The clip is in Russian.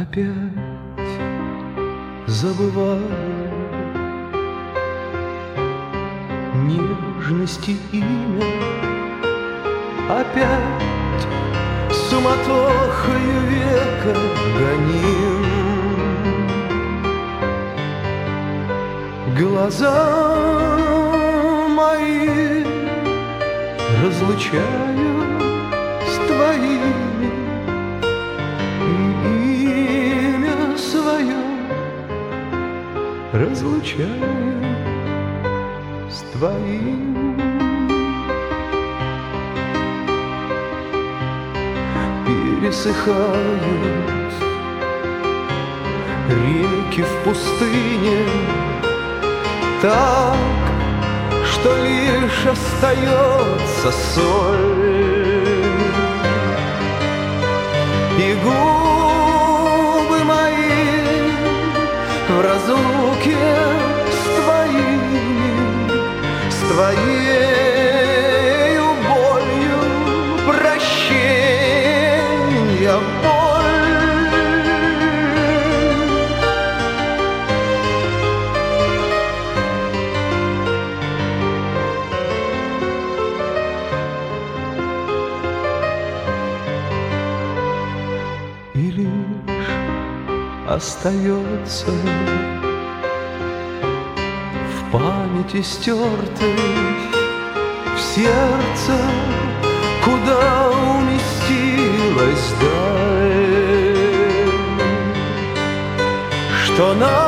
опять забываю нежности имя, опять суматохою века гоним. Глаза мои разлучаю с твоими, имя свое разлучаю с твоим. Пересыхают реки в пустыне так, что лишь остается соль. И губы мои в разлуке с твоею болью прощенья боль. И лишь остается в памяти стертой, в сердце, куда уместилась даль, что нам